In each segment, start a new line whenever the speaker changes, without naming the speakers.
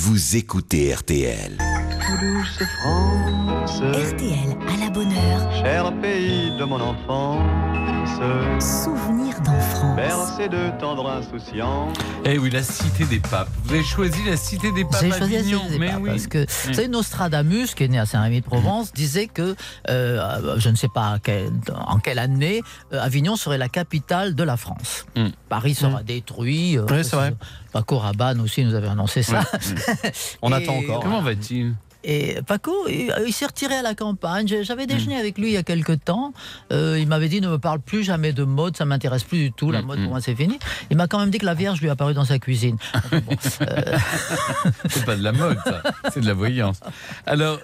vous écoutez RTL.
Douce France,
RTL à la bonne heure.
cher pays de mon enfance,
Souvenir d'enfance.
bercé de tendre insouciance.
Eh oui, la cité des papes. Vous avez choisi la cité des papes
J'ai
à
choisi la
Avignon,
Cité des
mais
Papes
oui.
parce que vous savez, Nostradamus, qui est né à Saint-Rémy-de-Provence, disait que je ne sais pas en quelle année Avignon serait la capitale de la France. Paris sera détruit.
Oui, c'est vrai.
Paco Rabanne aussi nous avait annoncé ça.
On
Et,
attend encore.
Comment va-t-il?
Et Paco, il s'est retiré à la campagne. J'avais déjeuné avec lui il y a quelque temps. Il m'avait dit ne me parle plus jamais de mode, ça m'intéresse plus du tout. La mode pour moi c'est fini. Il m'a quand même dit que la Vierge lui est apparue dans sa cuisine. Bon,
C'est pas de la mode, ça. C'est de la voyance. Alors,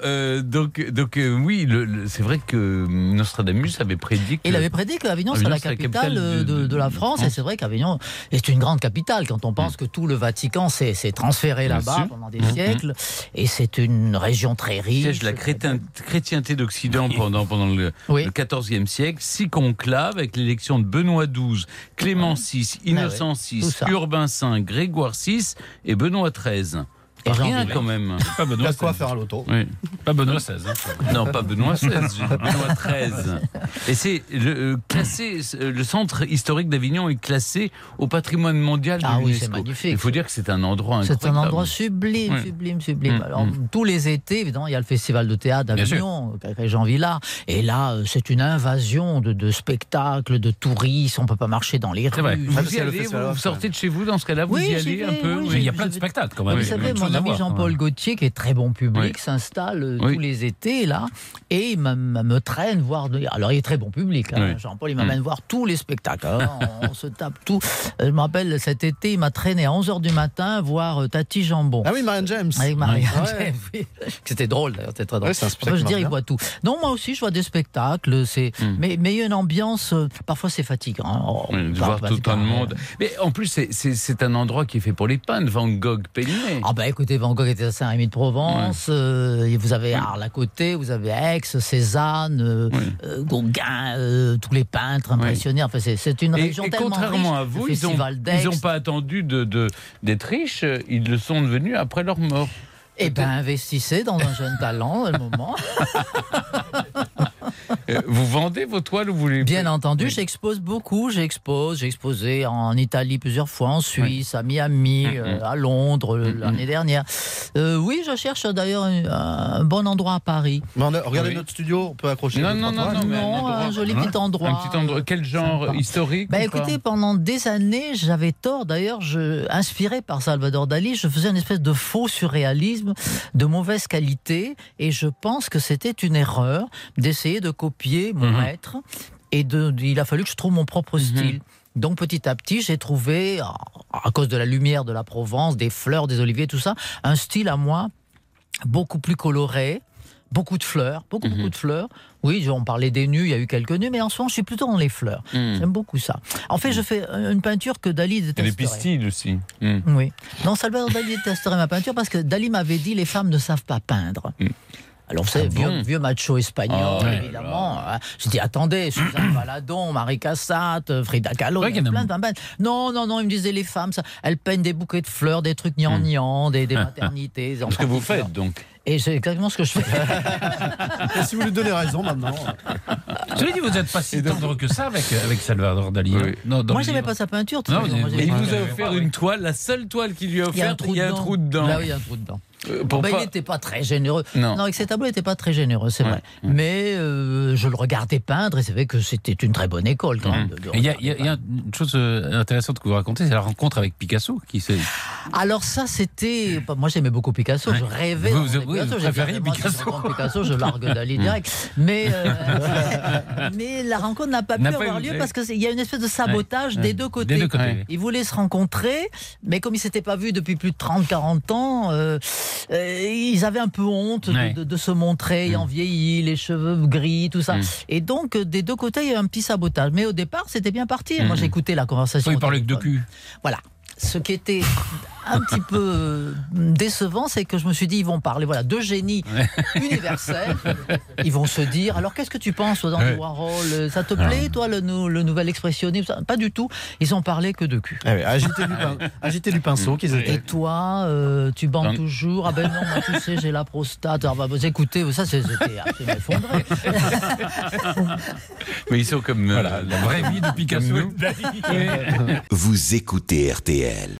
oui, c'est vrai que Nostradamus avait prédit que...
il avait prédit qu'Avignon serait la capitale de la France. Et c'est vrai qu'Avignon est une grande capitale quand on pense que tout le Vatican s'est transféré
Bien
là-bas
sûr.
pendant des siècles. Et c'est une région très riche.
Siège de la chrétienté d'Occident pendant le XIVe siècle, 6 conclaves avec l'élection de Benoît XII, Clément VI, Innocent VI,
tout ça.
Urbain V, Grégoire VI et Benoît XIII.
Et Jean
Rien
Vilet.
quand même.
Il
Pas
y
Benoît
a de quoi
XVI.
faire à l'auto.
Oui.
Pas Benoît XVI.
Non, pas Benoît XVI, Benoît XIII. Et c'est classé, le centre historique d'Avignon est classé au patrimoine mondial de
Ah oui,
l'UNESCO.
c'est magnifique.
Il faut dire que c'est un endroit incroyable.
C'est un endroit sublime,
Oui.
sublime. Alors, tous les étés, évidemment, il y a le festival de théâtre d'Avignon, avec Jean Villard. Et là, c'est une invasion de spectacles, de touristes. On ne peut pas marcher dans les
C'est vrai.
rues.
Vous
c'est
y
le
allez,
festival
vous
off,
sortez de chez vous dans ce cas-là, vous
Oui,
y
j'y
allez
vais,
un peu.
oui,
Mais il y a plein de spectacles quand même.
Vous
Oui,
savez,
même
mon
chose à
ami
voir,
Jean-Paul Gaultier, qui est très bon public,
Oui.
s'installe
Oui.
tous les étés, là, et il me traîne voir... Alors, il est très bon public, hein,
Oui.
Jean-Paul, il m'amène voir tous les spectacles. Alors, on se tape tout. Je me rappelle, cet été, il m'a traîné à 11h du matin voir Tati Jambon.
Ah oui, Marianne James.
Avec Marianne
Ouais.
James, oui. C'était drôle d'ailleurs, c'était très drôle.
Ouais, c'est un
Enfin,
spectacle
je veux dire,
qui
il
marche
voit tout. Non, moi aussi, je vois des spectacles, mais il y a une ambiance, parfois c'est fatigant. Hein. Oh,
Oui, de
pas
voir tout
fatigant,
un monde. Mais en plus, c'est un endroit qui est fait pour les peintres. Van Gogh peignait.
Ah bah écoutez, Van Gogh était à Saint-Rémy-de-Provence, et vous avez Arles à côté, vous avez Aix, Cézanne, Gauguin, tous les peintres impressionnés. Enfin, c'est une région
Et
tellement
contrairement
riche.
à vous,
Le festival d'Aix.
ils n'ont pas attendu d'être riches, ils le sont devenus après leur mort.
Eh bien, investissez dans un jeune talent, à le moment.
Vous vendez vos toiles ou vous les...
Bien entendu,
Oui.
j'expose beaucoup. J'ai exposé en Italie plusieurs fois, en Suisse, à Miami, à Londres l'année dernière. Oui, je cherche d'ailleurs un bon endroit à Paris.
Mais regardez
Oui.
notre studio, on peut accrocher.
Non,
deux,
non,
trois
non,
toiles.
mais un
Non,
endroit.
un joli petit endroit.
Un petit endroit. Quel genre
sympa.
historique
Bah
ou
écoutez,
pas
pendant des années, j'avais tort. D'ailleurs, inspiré par Salvador Dali, je faisais une espèce de faux surréalisme de mauvaise qualité, et je pense que c'était une erreur d'essayer de copier mon maître. Et il a fallu que je trouve mon propre style. Donc petit à petit, j'ai trouvé, à cause de la lumière de la Provence, des fleurs, des oliviers, tout ça, un style à moi beaucoup plus coloré. Beaucoup de fleurs, beaucoup de fleurs. Oui, on parlait des nus, il y a eu quelques nus, mais en ce moment, je suis plutôt dans les fleurs. J'aime beaucoup ça. En fait, je fais une peinture que Dali
Et les
détesterait.
pistils aussi.
Oui. Non, Salvador Dali détesterait ma peinture parce que Dali m'avait dit les femmes ne savent pas peindre. Alors, vous savez, vieux macho espagnol, évidemment. Je dis, attendez, Suzanne Valadon, Marie Cassatt, Frida Kahlo,
Ouais,
il y a plein de peintres. Non, il me disait, les femmes, elles peignent des bouquets de fleurs, des trucs gnangnan, des maternités. des
Ce que vous
enfants qui pleurent.
faites, donc.
Et c'est exactement ce que je fais.
Et si vous lui donnez raison maintenant.
Je lui dis, vous n'êtes pas si tendre que ça avec Salvador Dali.
Oui.
Non, dans
Moi,
le
j'aimais
livre.
pas sa peinture.
Non,
toute façon. Moi,
mais
Et il
j'aimais
vous
pas.
a offert une toile, la seule toile qu'il lui a
Il y a un
offerte,
trou
il y a un trou dedans.
Là, oui, il y a un trou dedans.
Pour
Il
pas-
n'était pas très généreux.
Non.
Avec ses tableaux, il n'était pas très généreux, c'est vrai. Mais je le regardais peindre et c'est vrai que c'était une très bonne école quand même.
Et il y a une chose intéressante que vous racontez, c'est la rencontre avec Picasso.
Alors ça, c'était... Moi, j'aimais beaucoup Picasso. Je rêvais
Vous-
d'entrer
vous
Picasso. J'ai
préférez
dit, moi, si je
Picasso.
rencontre Picasso, je largue Dali direct. Mais la rencontre n'a pas pu
N'a pas
avoir
eu-
lieu parce qu'il y a une espèce de sabotage des deux côtés.
Des deux côtés.
Ouais.
Ils voulaient se rencontrer, mais comme ils ne s'étaient pas vus depuis plus de 30-40 ans, ils avaient un peu honte
Ouais.
de se montrer, ayant vieilli, les cheveux gris, tout ça. Et donc, des deux côtés, il y a eu un petit sabotage. Mais au départ, c'était bien parti. Moi, j'écoutais la conversation.
Il
au
parlait que de
téléphone.
cul.
Voilà. Ce qui était un petit peu décevant, c'est que je me suis dit, ils vont parler deux génies universels. Ils vont se dire, alors qu'est-ce que tu penses d'Andy Warhol? Ça te plaît, toi, le nouvel expressionnisme? Pas du tout. Ils ont parlé que de cul.
Agiter du pinceau qu'ils étaient.
Et toi, tu bandes toujours? Ah ben non, moi, tu sais, j'ai la prostate. Alors, vous écoutez, ça, c'était absolument effondré.
Mais ils sont comme
Voilà, la vraie vie de Picasso.
Comme nous.
Vous écoutez RTL.